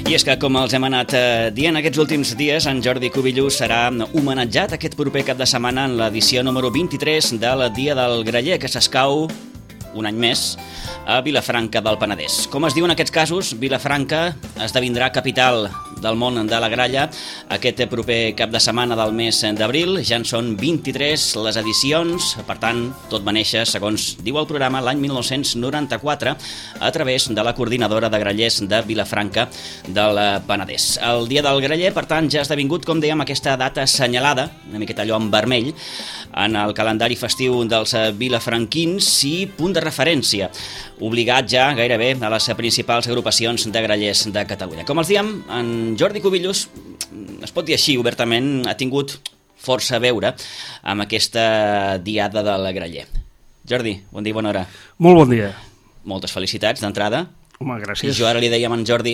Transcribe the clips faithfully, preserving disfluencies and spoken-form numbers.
I és que, com els hem anat eh, dient aquests últims dies, en Jordi Cubillos serà homenatjat aquest proper cap de setmana en l'edició número vint-i-tres del Dia del Graller, que s'escau un any més a Vilafranca del Penedès. Com es diu en aquests casos, Vilafranca esdevindrà capital del món de la gralla aquest proper cap de setmana del mes d'abril. Ja en són vint-i-tres les edicions, per tant, tot va néixer, segons diu el programa, l'any mil nou-cents noranta-quatre a través de la coordinadora de grallers de Vilafranca del Penedès. El Dia del Graller, per tant, ja ha esdevingut, com dèiem, aquesta data assenyalada, una miqueta allò en vermell, en el calendari festiu dels vilafranquins i punt de referència, obligat ja gairebé a les principals agrupacions de grallers de Catalunya. Com els diem, en Jordi Cubillos, es pot dir així obertament, ha tingut força a veure amb aquesta diada del graller. Jordi, bon dia i bona hora. Molt bon dia. Moltes felicitats d'entrada. Home, gràcies. I jo ara li dèiem a en Jordi,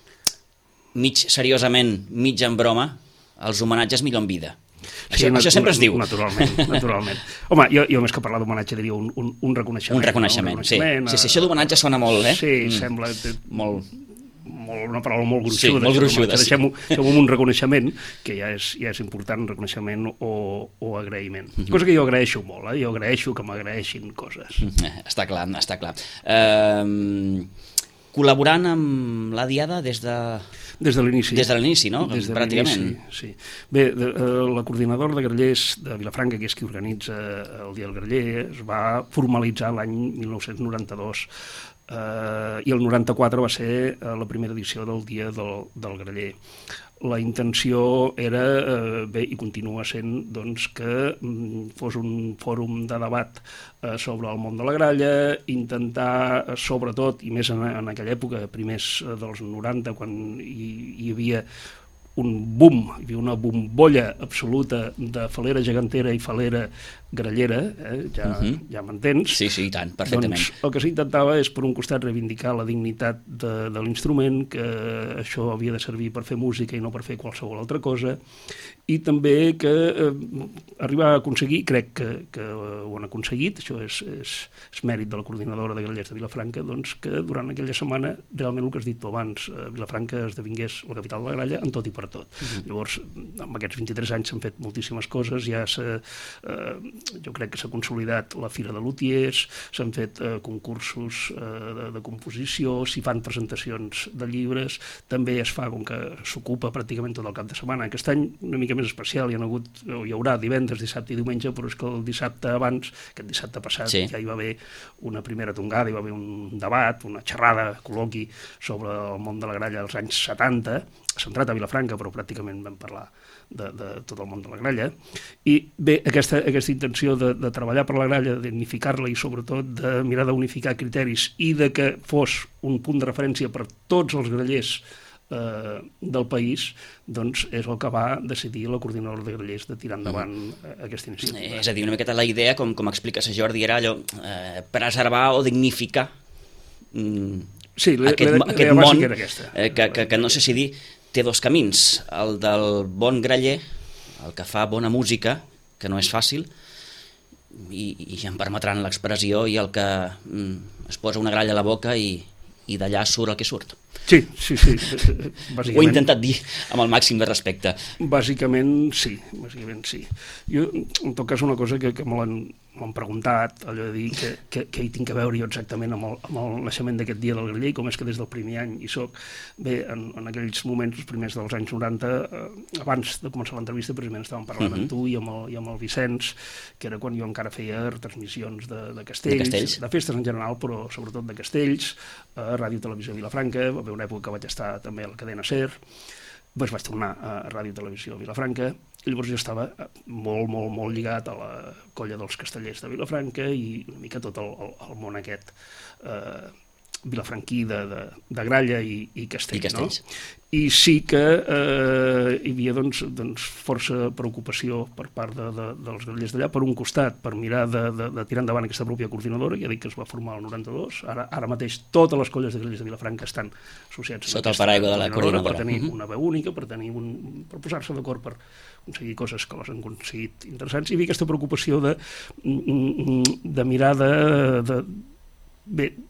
mig seriosament, mig en broma, els homenatges millor en vida. Això, Sí, això sempre es diu. Naturalment, naturalment. Home, jo, jo més que parlar d'homenatge diria un, un, un reconeixement. Un reconeixement, no? un sí. reconeixement Sí, sí, això d'homenatge sona molt, eh? Sí, Mm. sembla... Molt... molt, una paraula molt gruixuda. Sí, molt gruixuda, sí. Deixem-ho deixem un reconeixement, que ja és, ja és important, reconeixement o, o agraïment. Mm -hmm. Cosa que jo agraeixo molt, eh? Jo agraeixo que m'agraeixin coses. Mm, està clar, està clar. Uh, col·laborant amb la diada des de... Des de l'inici. Des de l'inici, no? Des de Pràcticament. l'inici, sí. Bé, de, uh, la coordinadora de grallers de Vilafranca, que és qui organitza el Dia del Graller, es va formalitzar l'any mil nou-cents noranta-dos Uh, i el noranta-quatre va ser uh, la primera edició del Dia del, del Graller. La intenció era, uh, bé, i continua sent, doncs, que um, fos un fòrum de debat uh, sobre el món de la gralla, intentar, uh, sobretot, i més en, en aquella època, primers uh, dels noranta, quan hi, hi havia un boom, hi havia una bombolla absoluta de falera gegantera i falera grallera, eh? ja, uh -huh. ja m'entens? Sí, sí, i tant, perfectament. Doncs el que s'intentava és, per un costat, reivindicar la dignitat de, de l'instrument, que això havia de servir per fer música i no per fer qualsevol altra cosa, i també que eh, arribar a aconseguir, crec que, que ho han aconseguit, això és, és, és mèrit de la coordinadora de grallers de Vilafranca, doncs que durant aquella setmana, realment el que has dit tu abans, eh, Vilafranca esdevingués la capital de la gralla en tot i per tot. Uh-huh. Llavors, amb aquests vint-i-tres anys s'han fet moltíssimes coses, ja s'ha... Eh, jo crec que s'ha consolidat la Fira de Lutiers, s'han fet eh, concursos eh, de, de composició, s'hi fan presentacions de llibres, també es fa, com que s'ocupa pràcticament tot el cap de setmana. Aquest any una mica més especial, hi ha hagut, o hi haurà divendres, dissabte i diumenge, però és que el dissabte abans, aquest dissabte passat, sí. ja hi va haver una primera tongada, hi va haver un debat, una xerrada, col·loqui sobre el món de la gralla dels anys setanta, centrat a Vilafranca, però pràcticament vam parlar de, de tot el món de la gralla. I bé, aquesta, aquesta intenció de, de treballar per la gralla, de dignificar-la i sobretot de mirar d'unificar criteris i de que fos un punt de referència per tots els grallers eh, del país, doncs és el que va decidir la coordinadora de grallers de tirar endavant mm. aquesta iniciativa. És a dir, una miqueta la idea, com, com expliques a Jordi, era allò, eh, preservar o dignificar mm, sí, aquest, la, la, aquest la món, era aquesta. Eh, que, que, que no sé si dir, té dos camins, el del bon graller, el que fa bona música, que no és fàcil, i, i ja em permetran l'expressió, i el que mm, es posa una gralla a la boca i, i d'allà surt el que surt. Sí, sí, sí. Ho he intentat dir amb el màxim de respecte. Bàsicament sí, bàsicament sí. Jo, en tot cas, una cosa que, que me l'han m'han preguntat, allò de dir que, que, que hi tinc a veure jo exactament amb el, amb el naixement d'aquest Dia del Graller, com és que des del primer any hi soc. Bé, en, en aquells moments, els primers dels anys noranta, eh, abans de començar l'entrevista, precisament estàvem parlant uh-huh. amb tu i amb, el, i amb el Vicenç, que era quan jo encara feia retransmissions de, de, castells, de castells, de festes en general, però sobretot de castells, a Ràdio Televisió Vilafranca, va haver una època que vaig estar també a la cadena SER, doncs vaig tornar a Ràdio Televisió Vilafranca, i llavors jo estava molt, molt, molt lligat a la colla dels castellers de Vilafranca i una mica tot el, el, el món aquest eh, vilafranquí de, de, de gralla i, i castell, I castells. No? I sí que eh, hi havia doncs, doncs, força preocupació per part de, de, dels grallers d'allà, per un costat, per mirar de, de, de tirar endavant aquesta pròpia coordinadora, ja dic que es va formar el noranta-dos, ara, ara mateix totes les colles de grallers de Vilafranca estan associats sota el paraigua de la coordinadora. Per tenir uh-huh. una veu única, per, tenir un, per posar-se d'acord per aconseguir coses que les han aconseguit interessants. Hi havia aquesta preocupació de, de mirar de, de bé,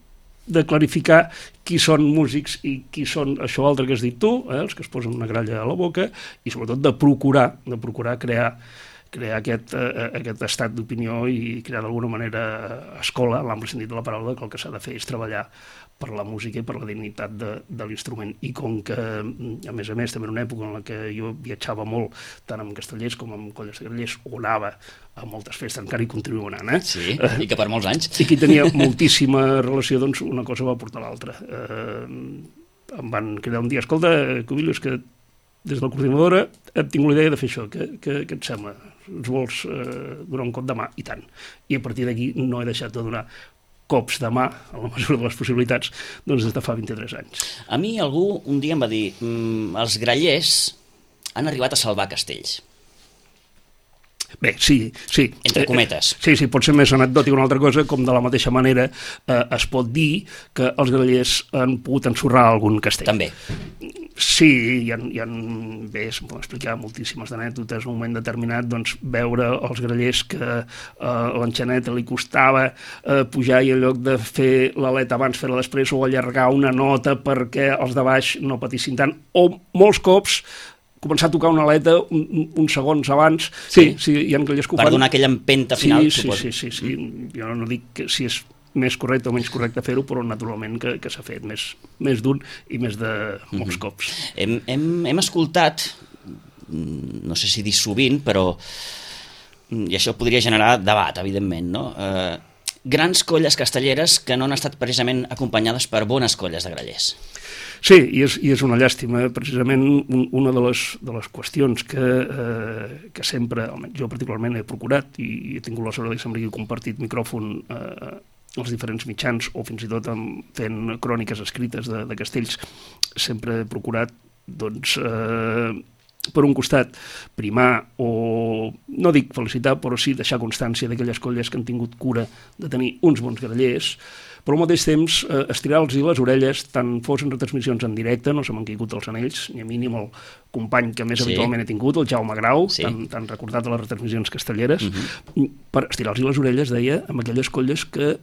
de clarificar qui són músics i qui són això altre que has dit tu, eh, els que es posen una gralla a la boca, i sobretot de procurar, de procurar crear crear aquest, eh, aquest estat d'opinió i crear d'alguna manera escola, en l'ampli sentit de la paraula, que el que s'ha de fer és treballar per la música i per la dignitat de, de l'instrument. I com que, a més a més, també en una època en la que jo viatjava molt, tant amb castellers com amb colles de grallers, o anava a moltes festes, encara hi continuo anant, eh? Sí, i que per molts anys. I que hi tenia moltíssima relació, doncs una cosa va portar l'altra. Eh, em van cridar un dia, escolta, Cubillo, és que des de la coordinadora hem tingut la idea de fer això, què, què, què et sembla? Ens vols eh, donar un cop de mà? I tant. I a partir d'aquí no he deixat de donar cops de mà, a la mesura de les possibilitats, doncs des de fa vint-i-tres anys. A mi algú un dia em va dir mmm, els grallers han arribat a salvar castells. Bé, sí, sí. Entre cometes. Eh, sí, sí, pot ser més anecdòtic una altra cosa, com de la mateixa manera eh, es pot dir que els grallers han pogut ensorrar algun castell. També. Sí, hi ha, hi ha bé, se'm poden explicar moltíssimes anècdotes. En un moment determinat, doncs, veure els grallers que eh, l'enxaneta li costava eh, pujar i en lloc de fer l'aleta abans, fer-la després, o allargar una nota perquè els de baix no patissin tant, o molts cops començar a tocar una aleta un, uns segons abans. Sí, sí, sí, hi ha grallers que ho fan. Per donar aquella empenta final, sí, suposo. Sí, sí, sí, sí. Jo no dic que si és més correcte o menys correcte fer-ho, però naturalment que, que s'ha fet més, més d'un i més de molts mm-hmm. cops. Hem, hem, hem escoltat, no sé si dir sovint, però i això podria generar debat, evidentment, no? Eh, grans colles castelleres que no han estat precisament acompanyades per bones colles de grallers. Sí, i és, i és una llàstima. Precisament un, una de les, de les qüestions que, eh, que sempre, almenys jo particularment he procurat, i he tingut la sort de que sempre he compartit micròfon eh, els diferents mitjans, o fins i tot amb, fent cròniques escrites de, de castells, sempre he procurat, doncs, eh, per un costat, primar o, no dic felicitar, però sí deixar constància d'aquelles colles que han tingut cura de tenir uns bons grallers, però al mateix temps eh, estirar-los les orelles, tant fos en retransmissions en directe, no se m'han caigut els anells, ni a mínim el company que més sí. habitualment he tingut, el Jaume Grau, sí. tan, tan recordat a les retransmissions castelleres, uh-huh. per estirar-los les orelles, deia, amb aquelles colles que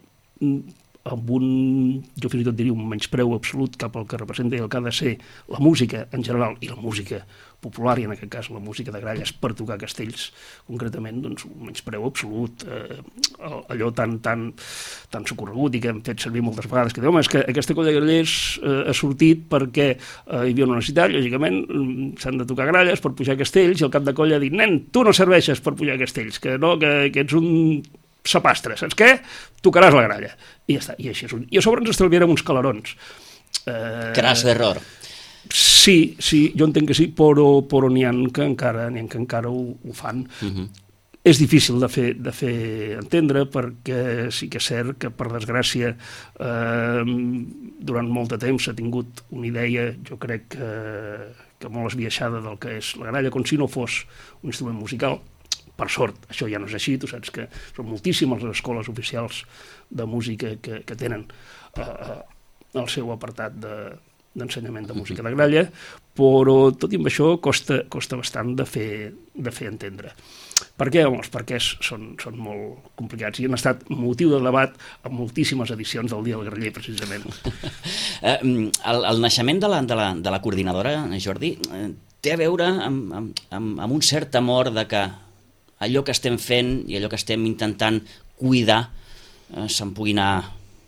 amb un, jo fins i tot diria, un menyspreu absolut cap al que representa i el que ha de ser la música en general, i la música popular, i en aquest cas la música de gralles per tocar castells, concretament, doncs un menyspreu absolut, eh, allò tan, tan, tan socorregut i que hem fet servir moltes vegades, que diu, home, és que aquesta colla de grallers eh, ha sortit perquè eh, hi havia una necessitat, lògicament, s'han de tocar gralles per pujar castells, i el cap de colla ha dit, nen, tu no serveixes per pujar castells, que no, que, que ets un sapastre, saps què? Tocaràs la gralla. I ja està, i així és. I a sobre ens estalviarem uns calarons. Eh, Cras d'error. Sí, sí, jo entenc que sí, però, però n'hi ha que encara, n'hi ha que encara ho, ho fan. Uh-huh. És difícil de fer, de fer entendre, perquè sí que és cert que, per desgràcia, eh, durant molt de temps s'ha tingut una idea, jo crec que, que molt esbiaixada del que és la gralla, com si no fos un instrument musical. Per sort, això ja no és així, tu saps que són moltíssimes les escoles oficials de música que, que tenen eh, el seu apartat de, d'ensenyament de música de gralla, però tot i amb això costa, costa bastant de fer, de fer entendre. Per què? Home, els perquès són, són molt complicats i han estat motiu de debat en moltíssimes edicions del Dia del Graller, precisament. el, el naixement de la, de, la, de la coordinadora, Jordi, té a veure amb, amb, amb, amb un cert temor de que allò que estem fent i allò que estem intentant cuidar eh, se'n pugui anar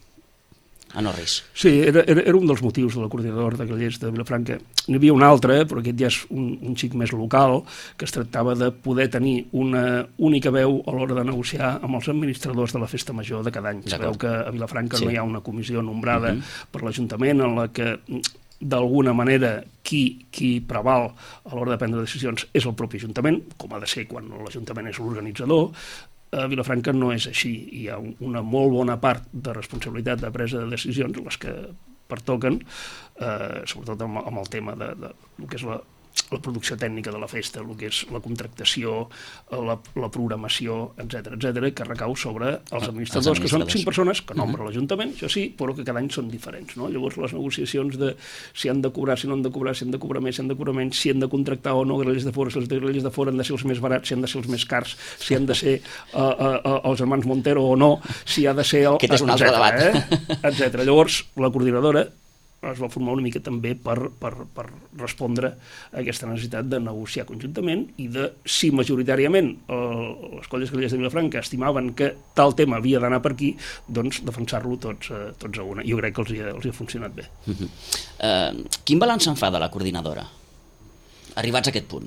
a no res. Sí, era, era, era un dels motius de la coordinadora de grallers de Vilafranca. N'hi havia un altre, però aquest ja és un, un xic més local, que es tractava de poder tenir una única veu a l'hora de negociar amb els administradors de la festa major de cada any. Sabeu que a Vilafranca sí. no hi ha una comissió nombrada uh-huh. per l'Ajuntament en la que d'alguna manera qui, qui preval a l'hora de prendre decisions és el propi Ajuntament, com ha de ser quan l'Ajuntament és l'organitzador. A Vilafranca no és així. Hi ha una molt bona part de responsabilitat de presa de decisions, les que pertoquen, eh, sobretot amb, amb el tema de, de, de, de que és la la producció tècnica de la festa, el que és la contractació, la, la programació, etcètera, etcètera, que recau sobre els administradors, els administradors, que són cinc persones que nombra uh -huh. l'Ajuntament, això sí, però que cada any són diferents, no? Llavors les negociacions de si han de cobrar, si no han de cobrar, si han de cobrar més, si han de cobrar menys, si han de contractar o no grellers de fora, si els grellers de fora han de ser els més barats, si han de ser els més cars, si han de ser uh, uh, uh, els germans Montero o no, si ha de ser... El, Aquest és un altre debat. Eh? etcètera. Llavors, la coordinadora es va formar una mica també per, per, per respondre a aquesta necessitat de negociar conjuntament i de, si majoritàriament eh, les colles grellers de Vilafranca estimaven que tal tema havia d'anar per aquí, doncs defensar-lo tots, eh, tots a una. Jo crec que els hi ha, els hi ha funcionat bé. Uh -huh. uh, quin balanç en fa de la coordinadora, arribats a aquest punt?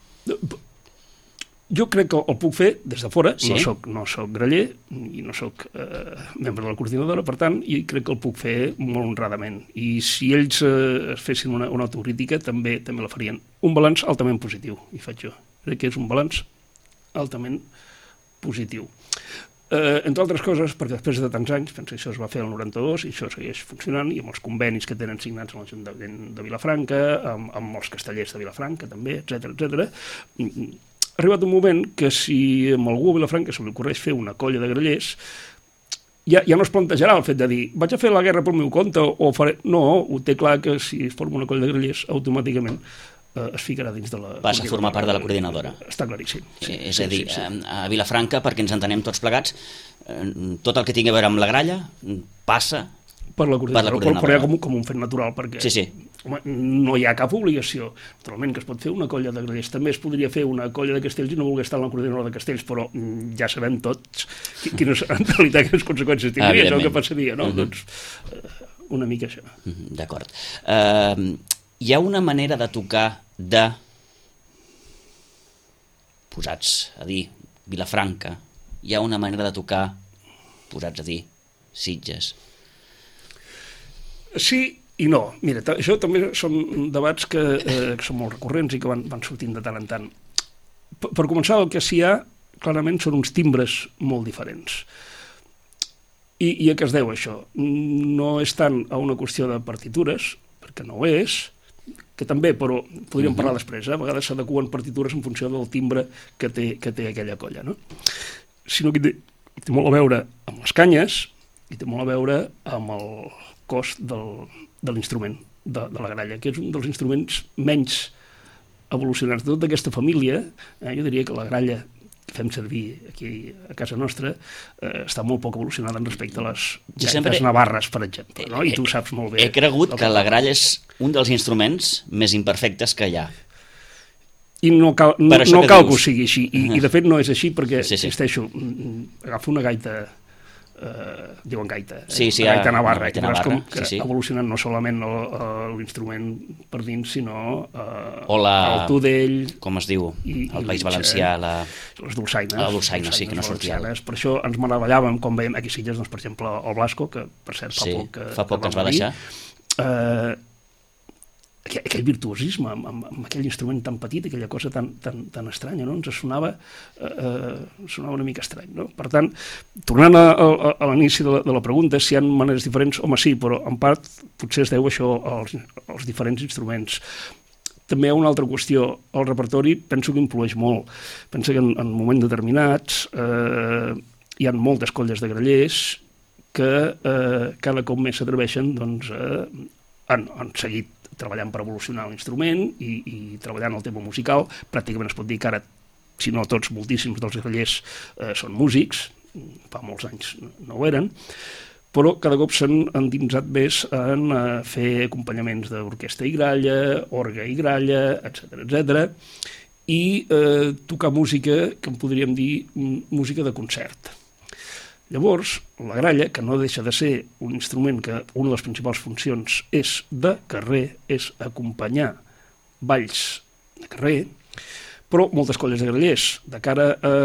Jo crec que el puc fer des de fora, sí? no soc, no soc greller i no soc eh, membre de la coordinadora, per tant, i crec que el puc fer molt honradament. I si ells eh, fessin una, una autocrítica, també també la farien. Un balanç altament positiu, i faig jo. Crec que és un balanç altament positiu. Eh, entre altres coses, perquè després de tants anys, penso que això es va fer el noranta-dos i això segueix funcionant, i amb els convenis que tenen signats amb l'Ajuntament de Vilafranca, amb, amb els castellers de Vilafranca també, etcètera, etcètera, ha arribat un moment que si a algú a Vilafranca se li ocorreix fer una colla de grellers, ja, ja no es plantejarà el fet de dir vaig a fer la guerra pel meu compte o faré... No, ho té clar que si es forma una colla de grellers, automàticament eh, es ficarà dins de la... Passa a formar part de la coordinadora. Està claríssim. Sí, és a dir, sí, sí, sí. A Vilafranca, perquè ens entenem tots plegats, tot el que tingui a veure amb la gralla passa per la coordinadora, per la coordinadora. però ja com, com un fet natural, perquè sí, sí. Home, no hi ha cap obligació. Naturalment que es pot fer una colla de grellers. També es podria fer una colla de castells i no voler estar en la coordinadora de castells, però ja sabem tots quines, en realitat, quines conseqüències tindria, això que passaria, no? Uh -huh. Doncs una mica això. Uh -huh. D'acord. Uh, hi ha una manera de tocar de, posats a dir, Vilafranca, hi ha una manera de tocar, posats a dir, Sitges. Sí i no. Mira, això també són debats que, eh, que són molt recurrents i que van, van sortint de tant en tant. Per, per començar, el que s'hi ha, clarament, són uns timbres molt diferents. I, I a què es deu això? No és tant a una qüestió de partitures, perquè no ho és, que també, però podríem uh-huh. parlar després, eh? A vegades s'adequen partitures en funció del timbre que té, que té aquella colla, no? Sinó que té, té molt a veure amb les canyes i té molt a veure amb el cost del, de l'instrument, de, de la gralla, que és un dels instruments menys evolucionats de tota aquesta família. Eh? Jo diria que la gralla que fem servir aquí a casa nostra eh, està molt poc evolucionada en respecte a les gaites sempre... navarres, per exemple, no? I tu saps molt bé. He cregut que la gralla és un dels instruments més imperfectes que hi ha. I no cal, no, no que, cal que ho sigui així, i, uh-huh. i de fet no és així perquè, sí, sí. insisteixo, agafa una gaita... Uh, diuen gaita, eh? sí, sí, gaita navarra, gaita navarra com que sí, sí. evolucionant no solament l'instrument per dins, sinó uh, o la, el tudell, com es diu, i, el País Valencià, la... les dolçaines, la dolçaina, sí, que no sortia. Per això ens meravellàvem quan veiem aquí a Sitges, doncs, per exemple, el Blasco, que per cert fa sí, poc que, fa poc que, que ens va deixar. Uh, aquell, aquell virtuosisme amb, amb, amb aquell instrument tan petit, aquella cosa tan, tan, tan estranya, no? Ens sonava, eh, sonava una mica estrany, no? Per tant, tornant a, a, a l'inici de, la, de la pregunta, si hi ha maneres diferents, home sí, però en part potser es deu això als, als diferents instruments. També hi ha una altra qüestió, el repertori penso que influeix molt. Penso que en, en moments determinats eh, hi ha moltes colles de grellers que eh, cada cop més s'atreveixen, doncs, eh, han, han seguit treballant per evolucionar l'instrument i, i treballant el tema musical. Pràcticament es pot dir que ara, si no tots, moltíssims dels grellers eh, són músics, fa molts anys no ho eren, però cada cop s'han endinsat més en eh, fer acompanyaments d'orquestra i gralla, orgue i gralla, etcètera, etcètera, i eh, tocar música que en podríem dir música de concert. Llavors, la gralla, que no deixa de ser un instrument que una de les principals funcions és de carrer, és acompanyar balls de carrer, però moltes colles de grallers, de cara a,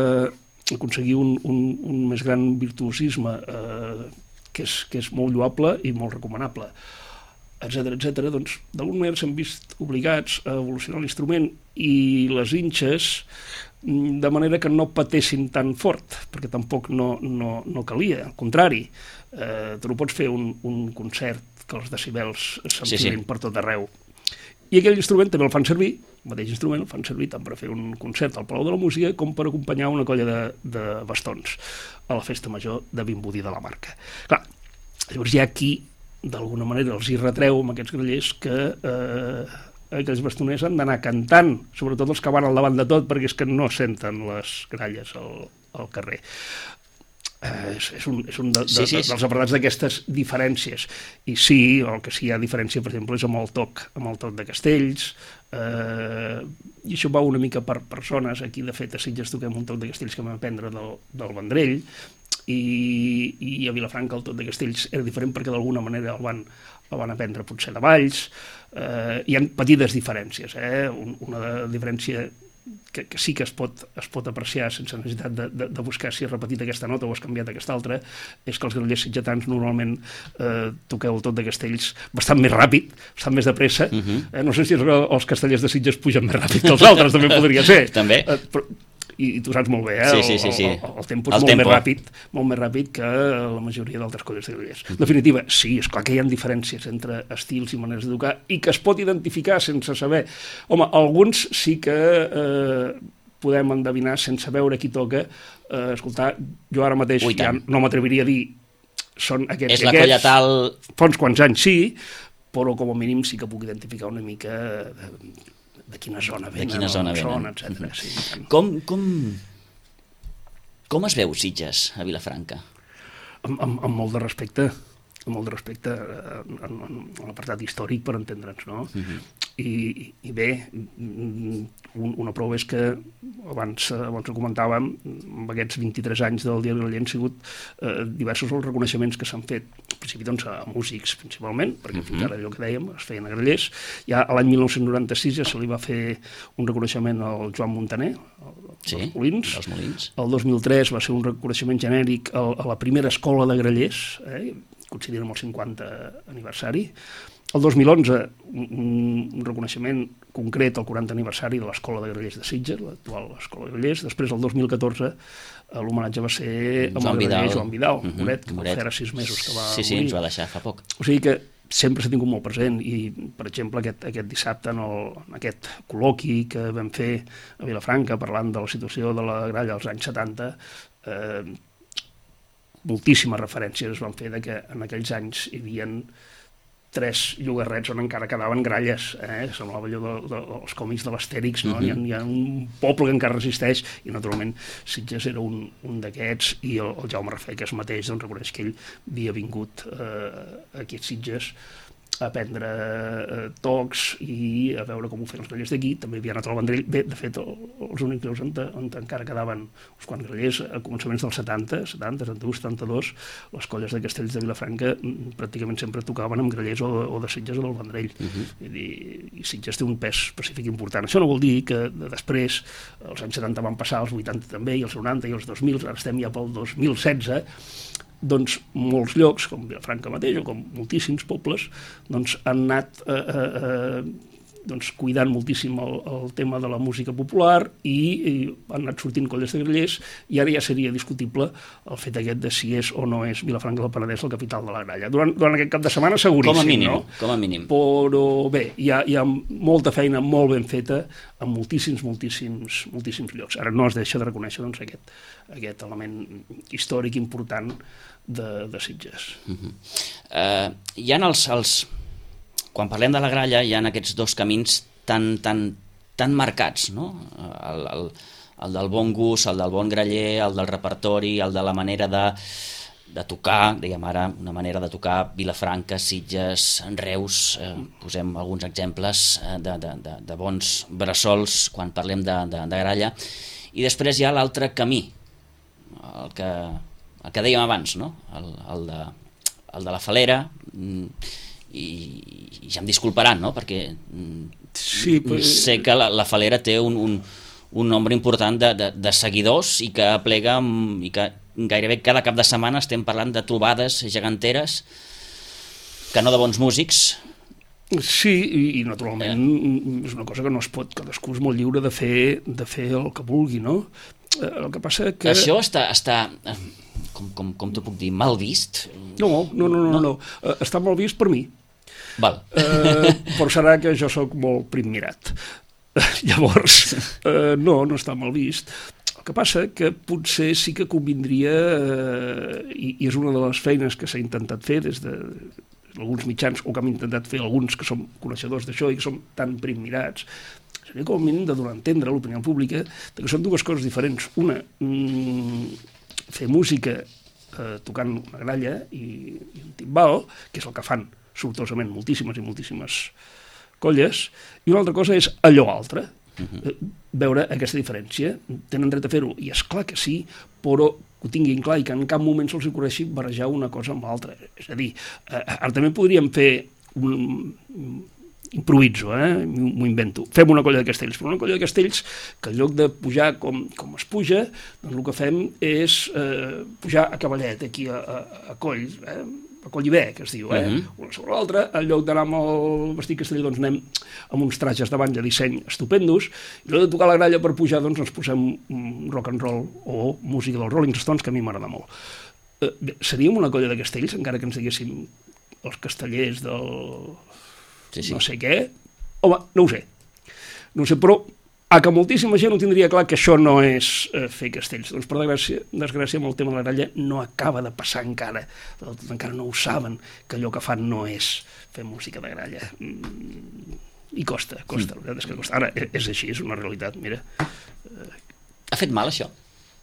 a aconseguir un, un, un més gran virtuosisme eh, que, és, que és molt lloable i molt recomanable, etcètera, etcètera, doncs d'alguna manera s'han vist obligats a evolucionar l'instrument i les inxes de manera que no patessin tan fort, perquè tampoc no, no, no calia, al contrari, eh, tu no pots fer un, un concert que els decibels s'enfilen sí, sí. per tot arreu. I aquell instrument també el fan servir, el mateix instrument el fan servir tant per fer un concert al Palau de la Música com per acompanyar una colla de, de bastons a la festa major de Vimbodí de la Marca. Clar, llavors hi ha qui, d'alguna manera, els hi retreu amb aquests grallers que eh, aquells bastoners han d'anar cantant, sobretot els que van al davant de tot, perquè és que no senten les gralles al, al carrer. Eh, és, és un, és un de, de, sí, sí. De, dels apartats d'aquestes diferències. I sí, el que sí hi ha diferència, per exemple, és amb el toc, amb el toc de Castells, eh, i això va una mica per persones. Aquí, de fet, a Sitges toquem un toc de Castells que vam aprendre del, del Vendrell, i, i a Vilafranca el toc de Castells era diferent perquè d'alguna manera el van, el van aprendre potser de Valls. Eh, hi ha petites diferències, eh? Una de, diferència que, que sí que es pot, es pot apreciar sense necessitat de, de, de buscar si has repetit aquesta nota o has canviat aquesta altra, és que els grallers sitgetans normalment eh, toqueu el tot de Castells bastant més ràpid, bastant més de pressa. Uh-huh. eh, no sé si els, els castellers de Sitges pugen més ràpid que els altres, també podria ser. També. Eh, però, i, i tu saps molt bé, eh? Sí, sí, sí, sí. El, el, el tempo és el molt tempo. més ràpid, molt més ràpid que la majoria d'altres colles de grallers. En definitiva, sí, és clar que hi ha diferències entre estils i maneres de tocar i que es pot identificar sense saber. Home, alguns sí que eh, podem endevinar sense veure qui toca. Eh, escoltar, jo ara mateix Ui, ja no m'atreviria a dir són aquests és i la aquests. colla tal... Fa uns quants anys sí, però com a mínim sí que puc identificar una mica de, de quina zona venen, de quina zona venen. etcètera. Sí, com, com, com es veu Sitges a Vilafranca? Amb, amb, amb molt de respecte, amb molt de respecte en, en, en l'apartat històric, per entendre'ns, no? Uh-huh. I, I bé, un, una prova és que abans, abans ho comentàvem, amb aquests vint-i-tres anys del Dia del Graller han sigut eh, diversos els reconeixements que s'han fet, en principi doncs a músics principalment, perquè uh-huh. fins ara allò que dèiem es feien a grallers. Ja a l'any dinou noranta-sis ja se li va fer un reconeixement al Joan Montaner, sí, dels Molins. dels Molins. El dos mil tres va ser un reconeixement genèric a, a la primera escola de grallers, eh, considerem el cinquanta aniversari. El dos mil onze, un, un reconeixement concret al quaranta aniversari de l'Escola de Grallers de Sitges, l'actual Escola de Grallers. Després, el dos mil catorze, l'homenatge va ser amb el graller Joan Vidal, uh-huh. Moret, que Moret. Fa ara sis mesos que va sí, sí, morir. ens va deixar fa poc. O sigui que sempre s'ha tingut molt present i, per exemple, aquest, aquest dissabte en, el, en aquest col·loqui que vam fer a Vilafranca parlant de la situació de la gralla als anys setanta, eh, moltíssimes referències es van fer de que en aquells anys hi havia tres llogarrets on encara quedaven gralles, eh? Semblava allò de, de, dels còmics de l'Astèrix, no? Uh-huh. hi, ha, hi ha un poble que encara resisteix i naturalment Sitges era un, un d'aquests i el, el Jaume Rafeques mateix doncs, reconeix que ell havia vingut eh, aquí a Sitges a aprendre eh, tocs i a veure com ho feien els grallers d'aquí. També havia anat al Vendrell. Bé, de fet, el, els únics llocs on, on encara quedaven uns quants grallers a començaments dels setanta, setanta, setanta-u, setanta-dos, les colles de Castells de Vilafranca pràcticament sempre tocaven amb grallers o de, o de Sitges o del Vendrell. Uh-huh. I, I Sitges té un pes específic important. Això no vol dir que de després, els anys setanta van passar, els vuitanta també, i els noranta i els dos mil, ara estem ja pel dos mil setze, doncs molts llocs, com Vilafranca mateix o com moltíssims pobles, doncs han anat eh, eh, doncs, cuidant moltíssim el, el tema de la música popular i, i han anat sortint colles de grallers i ara ja seria discutible el fet aquest de si és o no és Vilafranca del Penedès la capital de la gralla. Durant, durant aquest cap de setmana seguríssim, com a mínim, no? Com a mínim. Però bé, hi ha, hi ha molta feina molt ben feta en moltíssims, moltíssims, moltíssims llocs. Ara no es deixa de reconèixer doncs, aquest, aquest element històric important de, de Sitges. Uh-huh. Uh, hi ha els, els... Quan parlem de la gralla hi ha aquests dos camins tan, tan, tan marcats, no? El, el, el del bon gust, el del bon graller, el del repertori, el de la manera de, de tocar, diguem ara, una manera de tocar Vilafranca, Sitges, Reus, eh, posem alguns exemples eh, de, de, de, de bons bressols quan parlem de, de, de gralla. I després hi ha l'altre camí, el que... el que dèiem abans, no? el, el, de, el de la falera, i, i ja em disculparan, no? Perquè sí, però... sé que la, la falera té un, un, un nombre important de, de, de seguidors i que aplega i que gairebé cada cap de setmana estem parlant de trobades geganteres que no de bons músics. Sí, i, i naturalment eh. és una cosa que no es pot, cadascú és molt lliure de fer, de fer el que vulgui, no? El que passa que... Això està, està com, com, com t'ho puc dir, mal vist? No, no, no, no, no. no. Està mal vist per mi. Val. Eh, però serà que jo sóc molt primmirat. Llavors, eh, no, no està mal vist. El que passa que potser sí que convindria, eh, i, i és una de les feines que s'ha intentat fer des de alguns mitjans, o que hem intentat fer alguns que som coneixedors d'això i que som tan primmirats, seria com a mínim de donar a entendre a l'opinió pública que són dues coses diferents. Una, mm, fer música eh, tocant una gralla i, i un timbal, que és el que fan sortosament moltíssimes i moltíssimes colles, i una altra cosa és allò altre, uh-huh. veure aquesta diferència. Tenen dret a fer-ho, i és clar que sí, però que ho tinguin clar i que en cap moment se'ls ocorreixi barrejar una cosa amb l'altra. És a dir, eh, ara també podríem fer un... improviso, eh? m'ho invento. Fem una colla de castells, però una colla de castells que en lloc de pujar com, com es puja, doncs el que fem és eh, pujar a cavallet, aquí a, a, a coll, eh? a collibè, que es diu, eh? Uh-huh. Una sobre l'altra, en lloc d'anar amb el vestit casteller, doncs anem amb uns trajes davant de disseny estupendos, i en lloc de tocar la gralla per pujar, doncs ens posem rock and roll o música dels Rolling Stones, que a mi m'agrada molt. Eh, bé, seríem una colla de castells, encara que ens diguéssim els castellers del... Sí, sí. No sé què, home, no ho sé, no ho sé, però a que moltíssima gent ho tindria clar que això no és eh, fer castells. Doncs per desgràcia, desgràcia amb el tema de la gralla no acaba de passar encara, encara no ho saben, que allò que fan no és fer música de gralla. Mm, i costa, costa, la veritat és que costa. Ara, és així, és una realitat, mira. Ha fet mal, això?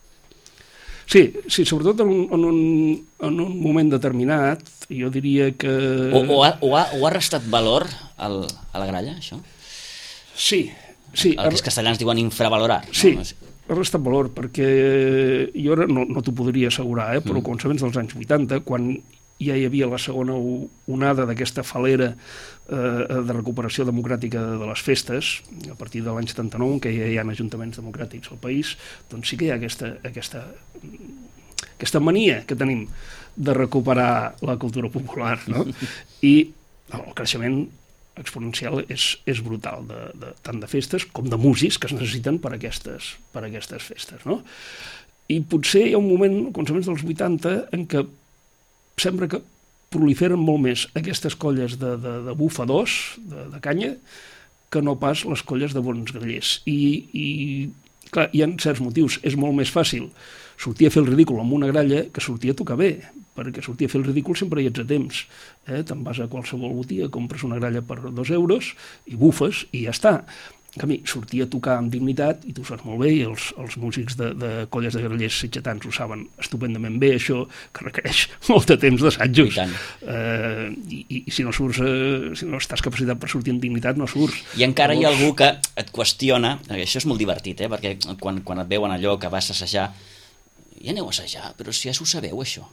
Sí, sí, sobretot en un, en un, en un moment determinat, jo diria que... O, o, ha, o, ha, o ha restat valor al, a la gralla, això? Sí, sí. El que els castellans diuen infravalorar. Sí, no? ha restat valor, perquè jo ara no, no t'ho podria assegurar, eh, però mm. començaments dels anys vuitanta, quan ja hi havia la segona onada d'aquesta falera eh, de recuperació democràtica de les festes, a partir de l'any setanta-nou, en què ja hi ha ajuntaments democràtics al país, doncs sí que hi ha aquesta, aquesta, aquesta mania que tenim de recuperar la cultura popular, no? I el creixement exponencial és, és brutal, de, de, tant de festes com de músics que es necessiten per a aquestes, per a aquestes festes, no? I potser hi ha un moment, a començaments dels vuitanta, en què sembla que proliferen molt més aquestes colles de, de, de bufadors, de, de canya, que no pas les colles de bons grallers. I, i clar, hi ha certs motius. És molt més fàcil sortir a fer el ridícul amb una gralla que sortir a tocar bé, perquè sortir a fer el ridícul sempre hi ets a temps. Eh? Te'n vas a qualsevol botiga, compres una gralla per dos euros i bufes i ja està. En canvi, sortir a tocar amb dignitat, i tu ho saps molt bé, i els, els músics de, de colles de grallers sitgetans ho saben estupendament bé, això, que requereix molt de temps d'assajos. I, eh, i, i, i si no surts, eh, si no estàs capacitat per sortir amb dignitat, no surts. I encara Llavors... hi ha algú que et qüestiona, això és molt divertit, eh, perquè quan, quan et veuen allò que vas a assajar, ja aneu a assajar, però si ja s'ho sabeu, això.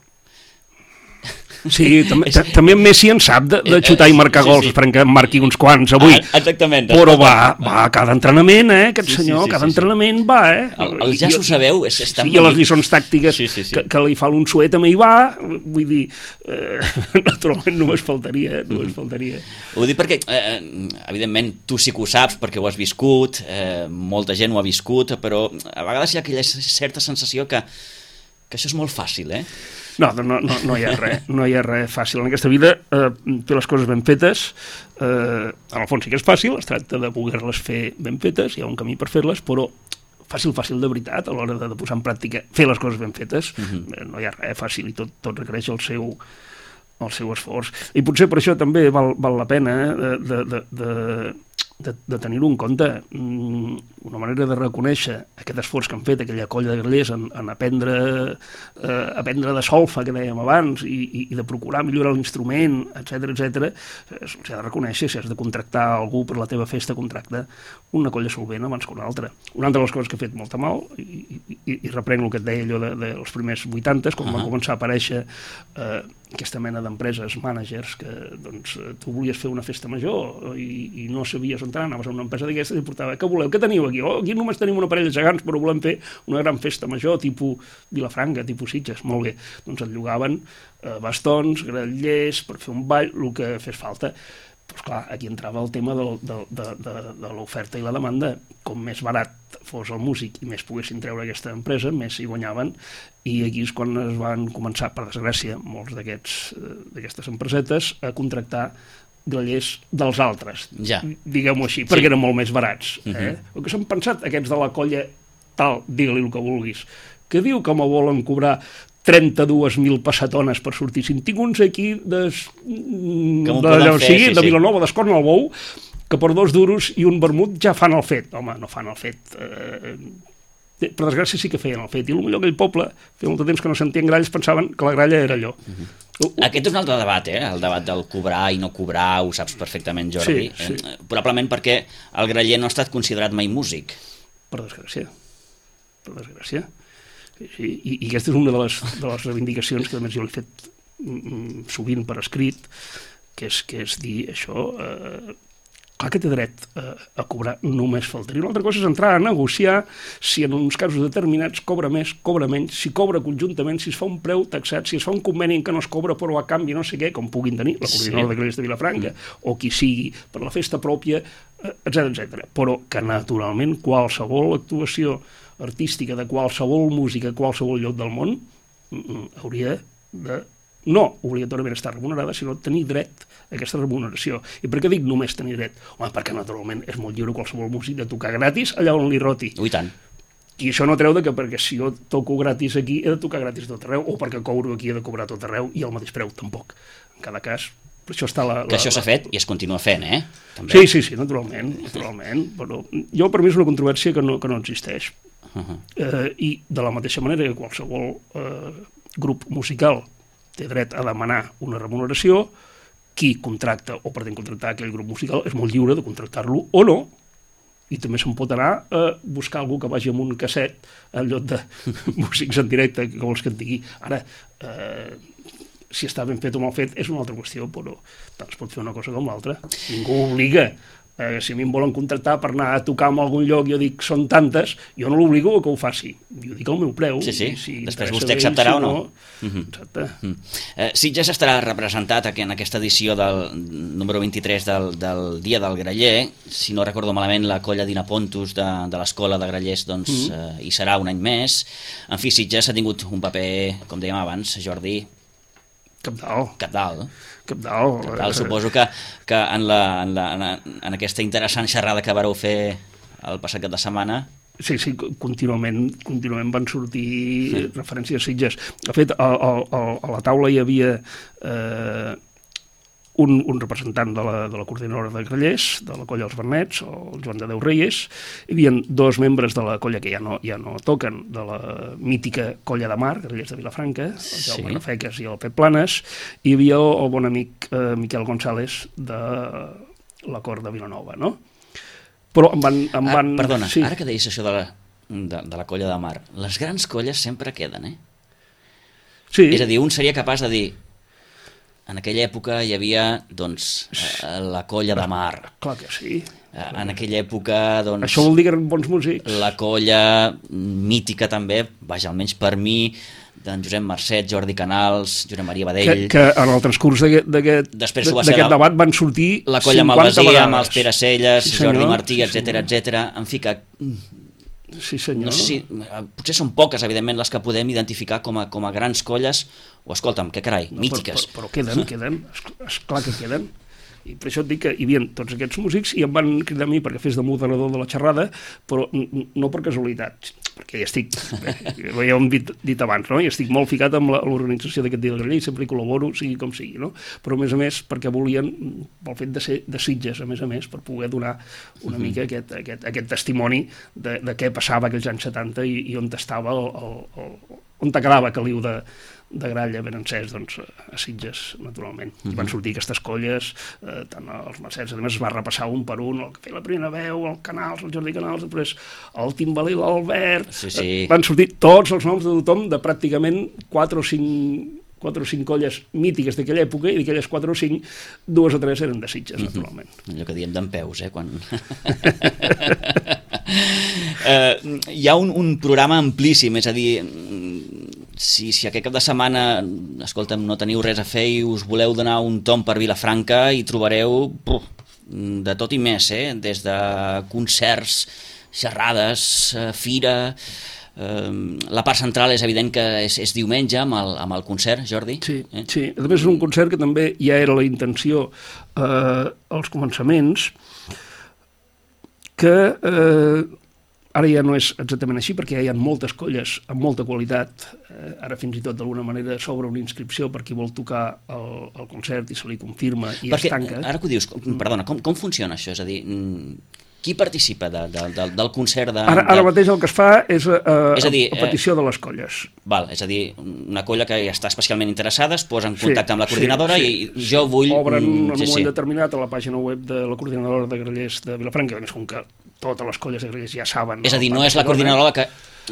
Sí, també, també en Messi en sap de, de xutar i marcar sí, sí, gols, esperem que en marqui uns quants avui. Ah, exactament. Però va, va a cada entrenament, eh, aquest sí, senyor, sí, sí, cada sí, entrenament sí. va, eh. El, el ja s'ho sabeu, és, és tan sí, i les lliçons tàctiques sí, sí, sí. Que, que li fa l'Unsué també hi va, vull dir, eh, naturalment només faltaria, eh, només faltaria. Ho dic perquè, eh, evidentment, tu sí que ho saps, perquè ho has viscut, eh, molta gent ho ha viscut, però a vegades hi ha aquella certa sensació que, que això és molt fàcil, eh? No, no, no, no hi ha res, no hi ha res fàcil en aquesta vida, eh, fer les coses ben fetes, eh, en el fons sí que és fàcil, es tracta de poder-les fer ben fetes, hi ha un camí per fer-les, però fàcil, fàcil de veritat, a l'hora de, de posar en pràctica fer les coses ben fetes, uh-huh. no hi ha res fàcil i tot, tot requereix el seu, el seu esforç. I potser per això també val, val la pena eh, de, de, de, de, de tenir-ho en compte, una manera de reconèixer aquest esforç que han fet aquella colla de grallers en, en aprendre, eh, aprendre de solfa, que dèiem abans, i, i, i de procurar millorar l'instrument, etcètera, etcètera, s'ha de reconèixer, si has de contractar algú per la teva festa, contracta una colla solvent abans que una altra. Una altra de les coses que ha fet molta mal, i, i, i reprenc el que et deia allò de, de, dels primers vuitantes, quan uh-huh. van començar a aparèixer eh, aquesta mena d'empreses, managers, que doncs, tu volies fer una festa major i, i no sabies on anar, anaves a una empresa d'aquestes i portava, què voleu, què teniu aquí? Oh, aquí només tenim una parella de gegants, però volem fer una gran festa major, tipus Vilafranca, tipus Sitges, molt bé. Doncs et llogaven eh, bastons, grallers, per fer un ball, el que fes falta. Doncs clar, aquí entrava el tema de, de, de, de, de l'oferta i la demanda. Com més barat fos el músic i més poguessin treure aquesta empresa, més hi guanyaven, i aquí és quan es van començar, per desgràcia, molts d'aquests d'aquestes empresetes a contractar grallers dels altres, ja. diguem-ho així, Sí. perquè eren molt més barats. Eh? Uh-huh. El que s'han pensat aquests de la colla tal, digue-li el que vulguis, que diu que me volen cobrar trenta-dues mil passatones per sortir. Si en tinc uns aquí de, que de, de, fer, sí, sí, de sí. Vilanova d'Escorn al Bou, que per dos duros i un vermut ja fan el fet. Home, no fan el fet. Eh, per desgràcia sí que feien el fet. I potser aquell poble, feia molt de temps que no sentien gralls, pensaven que la gralla era allò. Uh-huh. Uh, uh. Aquest és un altre debat, eh? El debat del cobrar i no cobrar, ho saps perfectament, Jordi. Sí, sí. Eh, probablement perquè el graller no ha estat considerat mai músic. Per desgràcia. Per desgràcia. Sí, i, i aquesta és una de les, de les reivindicacions que a més jo l'he fet mm, sovint per escrit, que és, que és dir això, eh, clar que té dret eh, a cobrar, només faltaria. Una altra cosa és entrar a negociar si en uns casos determinats cobra més, cobra menys, si cobra conjuntament, si es fa un preu taxat, si es fa un conveni en què no es cobra però a canvi no sé què, com puguin tenir la coordinadora sí. de Grallers de Vilafranca mm. o qui sigui per la festa pròpia, etcètera etcètera. Però que naturalment qualsevol actuació artística de qualsevol música a qualsevol lloc del món hauria de no obligatòriament estar remunerada, sinó tenir dret a aquesta remuneració. I per què dic només tenir dret? Home, perquè naturalment és molt lliure qualsevol músic de tocar gratis allà on li roti. Ui, tant. I això no treu de que perquè si jo toco gratis aquí he de tocar gratis tot arreu, o perquè cobro aquí he de cobrar tot arreu i al mateix preu, tampoc. En cada cas, per això està la... Que la, això s'ha la... fet i es continua fent, eh? També. Sí, sí, sí, naturalment, naturalment. Però jo per mi és una controvèrsia que no, que no existeix. Uh-huh. Eh, I de la mateixa manera que qualsevol eh, grup musical té dret a demanar una remuneració, qui contracta o pretén contractar aquell grup musical és molt lliure de contractar-lo o no, i també se'n pot anar a buscar algú que vagi amb un casset en lloc de músics en directe, que vols que et digui. Ara, eh, si està ben fet o mal fet és una altra qüestió, però tant es pot fer una cosa com l'altra. Ningú obliga. Eh, si a mi em volen contractar per anar a tocar en algun lloc, jo dic, són tantes, jo no l'obligo a que ho faci. Jo dic el meu preu. Sí, sí. Si després vostè acceptarà si o no? no? Uh-huh. Exacte. Uh-huh. Eh, Sitges estarà representat en aquesta edició del número vint-i-tres del, del Dia del Graller. Si no recordo malament, la colla d'Inapontus de, de l'Escola de Grallers doncs, uh-huh. eh, hi serà un any més. En fi, Sitges ha tingut un paper, com dèiem abans, Jordi, Cabdal. Cabdal. Cabdal. Cabdal. Suposo que, que en, la, en, la, en aquesta interessant xerrada que vareu fer el passat cap de setmana... Sí, sí, contínuament, contínuament van sortir sí. referències a Sitges. De fet, a, a, a la taula hi havia eh, un, un representant de la, de la coordinadora de Grallers, de la colla Els Bernets, el Joan de Déu Reyes. Hi havia dos membres de la colla que ja no, ja no toquen, de la mítica colla de Mar, Grallers de Vilafranca, el Jaume sí. Rafeques i el Pep Planes. I hi havia el, el bon amic eh, Miquel González de la Cor de Vilanova, no? Però em van... Em van ah, perdona, sí. ara que deies això de la, de, de la colla de Mar, les grans colles sempre queden, eh? Sí. És a dir, un seria capaç de dir en aquella època hi havia, doncs, eh, la colla de Mar. Clar que sí. Eh, en aquella època, doncs... Això vol dir que eren bons músics. La colla mítica també, vaja, almenys per mi, d'en Josep Marcet, Jordi Canals, Josep Maria Badell... Que, que en el transcurs d'aquest la, debat van sortir la colla Malvasia, vegades. amb els Pere Celles, sí, Jordi Martí, sí, etcètera, etcètera. En fi, que... Sí, senyor. No sé si... Potser són poques, evidentment, les que podem identificar com a, com a grans colles, o escolta'm, que carai, no, mítiques. Però, però, però queden, queden, esclar que queden. I per això et dic que hi havia tots aquests músics i em van cridar a mi perquè fes de moderador de la xerrada, però no per casualitat, perquè ja estic, ho hem dit, dit abans, no? I estic molt ficat amb l'organització d'aquest Dia del Graller i sempre hi col·laboro, sigui com sigui, no? Però a més a més perquè volien, pel fet de ser de Sitges, a més a més, per poder donar una mica aquest, aquest, aquest testimoni de, de què passava aquells anys setanta i, i on estava el, el, el, on quedava Caliu de de gralla ben encès, doncs, a Sitges, naturalment. Uh-huh. I van sortir aquestes colles, eh, tant els Mercets, a més es va repassar un per un, el que feia la primera veu, el Canals, el Jordi Canals, després el Timbalí, l'Albert... Sí, sí. Eh, van sortir tots els noms de tothom, de pràcticament quatre o cinc, quatre o cinc colles mítiques d'aquella època, i d'aquelles quatre o cinc, dues o tres eren de Sitges, uh-huh. naturalment. Allò que diem d'en peus, eh, quan... uh, hi ha un, un programa amplíssim, és a dir... Si, si aquest cap de setmana, escolta'm, no teniu res a fer i us voleu donar un tom per Vilafranca, hi trobareu puf, de tot i més, eh? Des de concerts, xerrades, fira, eh, la part central és evident que és, és diumenge amb el, amb el concert, Jordi. Sí, eh? sí. A més és un concert que també ja era la intenció eh, als començaments, que eh, ara ja no és exactament així, perquè ja hi ha moltes colles amb molta qualitat. Eh, ara fins i tot d'alguna manera s'obre una inscripció per qui vol tocar el, el concert i se li confirma i perquè, es tanca. Ara que ho dius, perdona, com, com funciona això? És a dir, qui participa de, de, de, del concert de... Ara, ara mateix el que es fa és, eh, és a, dir, a petició de les colles. Val, és a dir, una colla que ja està especialment interessada es posa en contacte sí, amb la coordinadora sí, sí, i jo vull... Obren en un sí, moment sí. determinat a la pàgina web de la coordinadora de grallers de Vilafranca, que és com que totes les colles de grallers ja saben... És a dir, no és la coordinadora que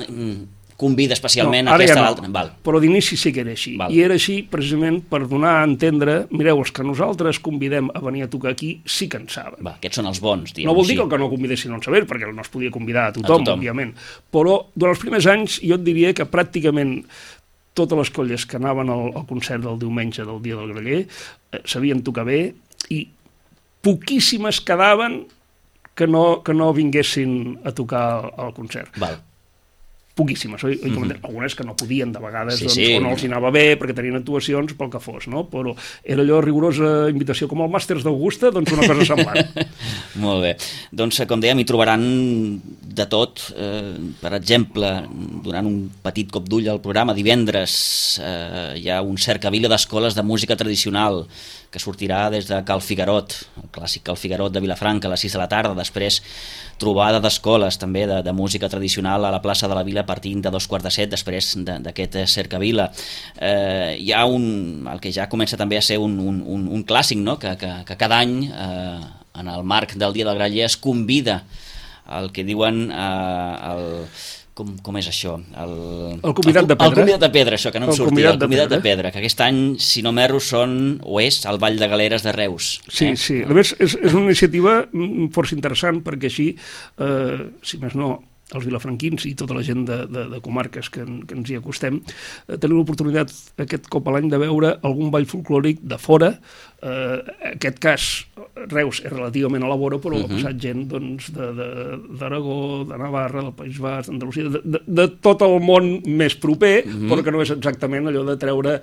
convida especialment no, a aquesta ja no, l'altra. Val. Però d'inici sí que era així. Val. I era així precisament per donar a entendre, mireu, els que nosaltres convidem a venir a tocar aquí sí que en saben. Va, aquests són els bons, diguem. No vol dir així. que el que no convidessin no en saber, perquè no es podia convidar a tothom, a tothom, òbviament. Però durant els primers anys jo et diria que pràcticament totes les colles que anaven al, al concert del diumenge del Dia del Graller eh, sabien tocar bé i poquíssimes quedaven que no, que no vinguessin a tocar al, al concert. Val. Poquíssimes, oi? Mm-hmm. Algunes que no podien de vegades, sí, doncs, sí. O no els anava bé perquè tenien actuacions pel que fos, no? Però era allò rigorosa invitació, com el Màsters d'Augusta, doncs una cosa semblant. Molt bé. Doncs, com dèiem, hi trobaran de tot. Eh, per exemple, donant un petit cop d'ull al programa, divendres eh, hi ha un cercavila d'escoles de música tradicional que sortirà des de Cal Figarot, el clàssic Cal Figarot de Vilafranca, a les sis de la tarda. Després, trobada d'escoles també de, de música tradicional a la plaça de la Vila partint de dos quarts de set després d'aquest cercavila. Eh, hi ha un, el que ja comença també a ser un, un, un, un clàssic, no? que, que, que cada any, eh, en el marc del Dia del Graller, es convida el que diuen eh, el... Com, com és això? El, el convidat de pedra. El convidat de pedra, això, que no em el sortia. Convidat el convidat de, de pedra, que aquest any, si no m'erro, són, o és, el Ball de Galeres de Reus. Sí, eh? sí. A més, és, és una iniciativa força interessant, perquè així, eh, si més no, els vilafranquins i tota la gent de, de, de comarques que, que ens hi acostem, eh, tenim l'oportunitat aquest cop a l'any de veure algun ball folclòric de fora. Eh, aquest cas, Reus és relativament a la vora, però uh-huh. ha passat gent doncs, d'Aragó, de, de, de Navarra, del País Basc, d'Andalusia, de, de, de tot el món més proper, uh-huh. però que no és exactament allò de treure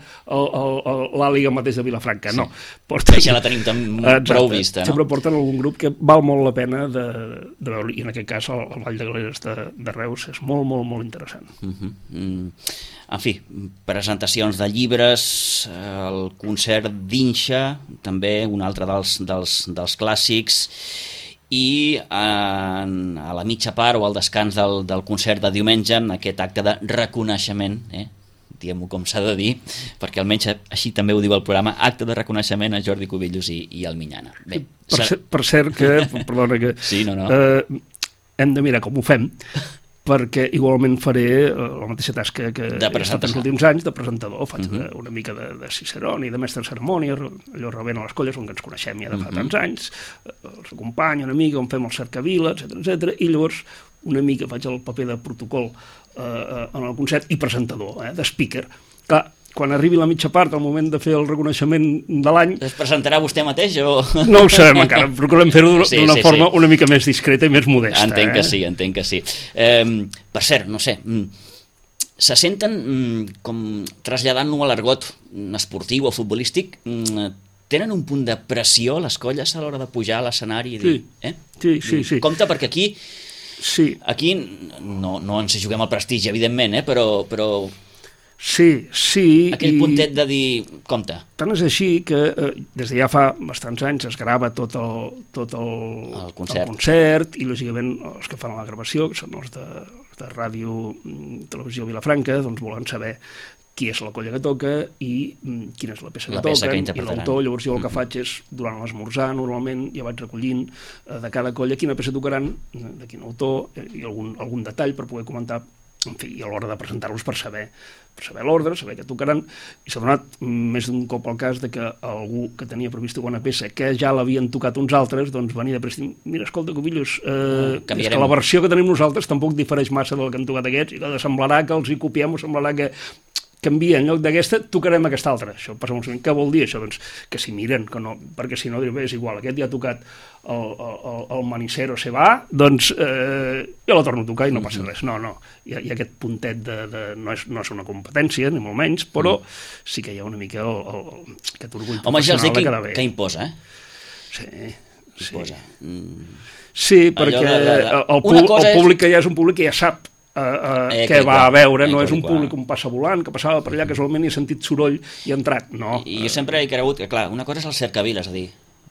l'àliga mateix de Vilafranca, sí. no. Porten, ja la tenim tan prou vista, no? Sempre porten algun grup que val molt la pena de, de veure, i en aquest cas el, el Ball de Galeres de, de Reus és molt, molt, molt interessant. Uh-huh. mm. En fi, presentacions de llibres, el concert d'Inxa, també un altre dels, dels, dels clàssics, i en, a la mitja part o al descans del, del concert de diumenge, aquest acte de reconeixement, eh? diguem-ho com s'ha de dir, perquè almenys així també ho diu el programa, acte de reconeixement a Jordi Cubillos i, i al Minyana. Bé, per, ser, per cert que, perdona que... Sí, no, no. Eh, hem de mirar com ho fem, perquè igualment faré la mateixa tasca que he estat els últims anys de presentador. Faig uh-huh. una mica de, de Ciceroni, de mestre de cerimònia, allò rebent a les colles on ens coneixem ja de fa uh-huh. tants anys, els acompanyo una mica, on fem el cercavila, etcètera, etcètera, i llavors una mica faig el paper de protocol eh, en el concert i presentador, eh, de speaker. Clar, quan arribi la mitja part, al moment de fer el reconeixement de l'any... Es presentarà vostè mateix o...? No ho sabem encara, procurem fer-ho d'una sí, sí, forma sí. una mica més discreta i més modesta. Entenc eh? que sí, entenc que sí. Eh, per cert, no sé, se senten, com traslladant-ho a l'argot esportiu o futbolístic, tenen un punt de pressió les colles a l'hora de pujar a l'escenari i dir... Sí, eh? sí, sí, sí. Compte, perquè aquí... Sí. Aquí no, no ens juguem el prestigi, evidentment, eh? però... però... Sí, sí. Aquell i puntet de dir, compte. Tant és així que eh, des de ja fa bastants anys es grava tot el, tot el, el, concert. el concert i lògicament els que fan la gravació, que són els de, de Ràdio Televisió Vilafranca, doncs volen saber qui és la colla que toca i mm, quina és la peça la que peça toquen que i l'autor. Llavors jo el que faig és, durant l'esmorzar normalment, ja vaig recollint eh, de cada colla quina peça tocaran, de quin autor i algun, algun detall per poder comentar, en fi, i a l'hora de presentar-los per saber per saber l'ordre, saber què tocaran, i s'ha donat més d'un cop el cas de que algú que tenia previst una peça que ja l'havien tocat uns altres, doncs venia de prest, mira, escolta, Cubillos, eh, és que la versió que tenim nosaltres tampoc difereix massa del que han tocat aquests, i que semblarà que els hi copiem o semblarà que... canvia, en lloc d'aquesta tocarem aquesta altra. Això passa molt sovint. Què vol dir això? Doncs que s'hi miren, que no, perquè si no, bé, és igual, aquest ja ha tocat el, el, el Manicero se va, doncs eh, jo la torno a tocar i no passa res. No, no, hi ha, hi ha aquest puntet de... de no, és, no és una competència, ni molt menys, però sí que hi ha una mica el, el, aquest orgull Home, professional de quedar bé. Que imposa, eh? Sí, sí. Imposa. Mm. Sí, perquè de, de, de... el, el, el públic que hi ha és un públic que ja sap Uh, uh, eh, què va a veure, eh, no és un públic un passa volant, que passava per allà casualment i ha sentit soroll i ha entrat, no. I, i jo sempre he cregut que, clar, una cosa és el cercavila, és a dir,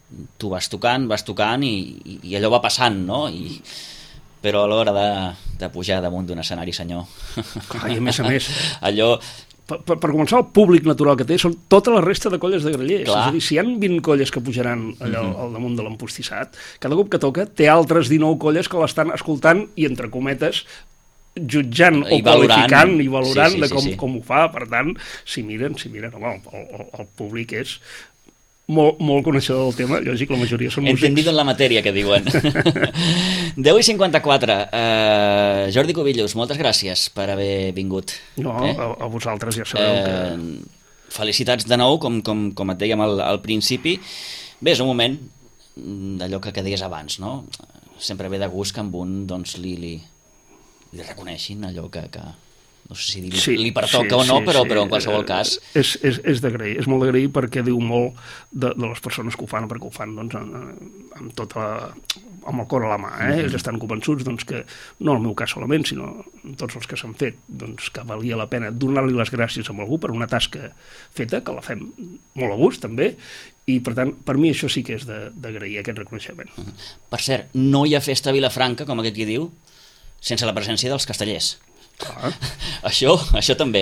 tu vas tocant, vas tocant i, i, i allò va passant, no? I, però a l'hora de, de pujar damunt d'un escenari, senyor... Clar, i a més a més... allò... Per, per, per començar, el públic natural que té són tota la resta de colles de grallers. Clar. És a dir, si hi ha vint colles que pujaran allò uh-huh. al damunt de l'empostissat, cada cop que toca té altres dinou colles que l'estan escoltant i, entre cometes, jutjant o qualificant i valorant sí, sí, de com, sí, sí. com ho fa. Per tant, si miren, si miren, home, el, el, el públic és molt, molt coneixedor del tema, lògic, la majoria són músics. Entendido en la matèria, que diuen. deu i cinquanta-quatre. Uh, Jordi Cubillos, moltes gràcies per haver vingut. No, eh? a, a vosaltres ja sabeu uh, que... Felicitats de nou, com, com, com et dèiem al, al principi. Bé, és un moment d'allò que, que deies abans, no? Sempre ve de gust que amb un doncs, li... li li reconeixin allò que, que no sé si li, sí, li pertoca sí, o no, sí, però, sí. però en qualsevol cas... És, és, és d'agrair, és molt d'agrair perquè diu molt de, de les persones que ho fan, perquè ho fan doncs, amb, amb tota la, amb el cor a la mà, eh? Mm-hmm. Ells estan convençuts doncs, que, no en el meu cas solament, sinó tots els que s'han fet, doncs, que valia la pena donar-li les gràcies a algú per una tasca feta, que la fem molt a gust també, i per tant, per mi això sí que és d'agrair aquest reconeixement. Mm-hmm. Per cert, no hi ha festa a Vilafranca, com aquest qui diu, sense la presència dels castellers. Ah. això, això també.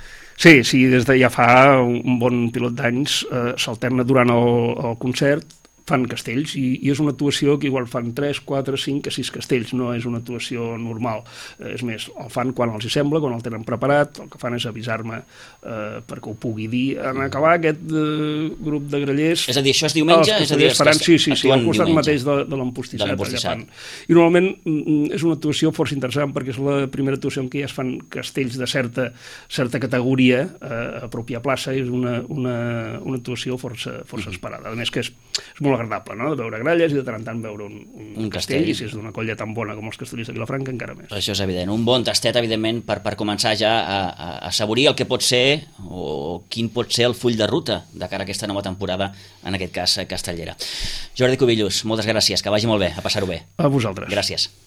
Sí, sí, des de ja fa un bon pilot d'anys eh, s'alterna durant el, el concert, fan castells i, i és una actuació que igual fan tres, quatre, cinc, sis castells, no és una actuació normal. Eh, és més, el fan quan els hi sembla, quan el tenen preparat, el que fan és avisar-me eh, perquè ho pugui dir. En acabar aquest eh, grup de grallers... És a dir, això és diumenge? És a dir, faran, sí, sí, sí, al costat mateix de, de l'empostissat. I normalment és una actuació força interessant perquè és la primera actuació en què ja es fan castells de certa, certa categoria eh, a pròpia plaça i és una, una, una actuació força, força esperada. A més que és, és molt agradable, no?, de veure gralles i de tant en tant veure un, un, un castell, castell, i si és d'una colla tan bona com els castellers de Vilafranca, encara més. Això és evident. Un bon tastet, evidentment, per, per començar ja a, a, a assaborir el que pot ser o quin pot ser el full de ruta de cara a aquesta nova temporada, en aquest cas castellera. Jordi Cubillos, moltes gràcies, que vagi molt bé, a passar-ho bé. A vosaltres. Gràcies.